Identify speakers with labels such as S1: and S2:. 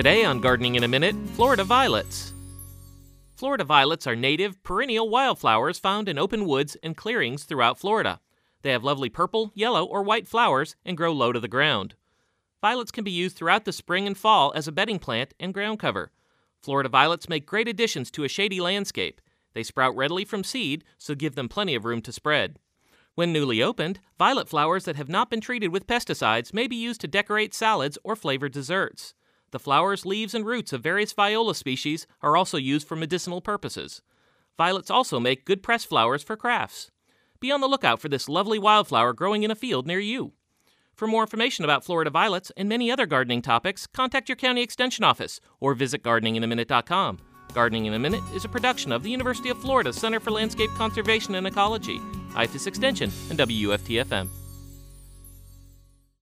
S1: Today on Gardening in a Minute, Florida violets. Florida violets are native, perennial wildflowers found in open woods and clearings throughout Florida. They have lovely purple, yellow, or white flowers and grow low to the ground. Violets can be used throughout the spring and fall as a bedding plant and ground cover. Florida violets make great additions to a shady landscape. They sprout readily from seed, so give them plenty of room to spread. When newly opened, violet flowers that have not been treated with pesticides may be used to decorate salads or flavor desserts. The flowers, leaves, and roots of various viola species are also used for medicinal purposes. Violets also make good pressed flowers for crafts. Be on the lookout for this lovely wildflower growing in a field near you. For more information about Florida violets and many other gardening topics, contact your county extension office or visit gardeninginaminute.com. Gardening in a Minute is a production of the University of Florida Center for Landscape Conservation and Ecology, IFAS Extension, and WUFT-FM.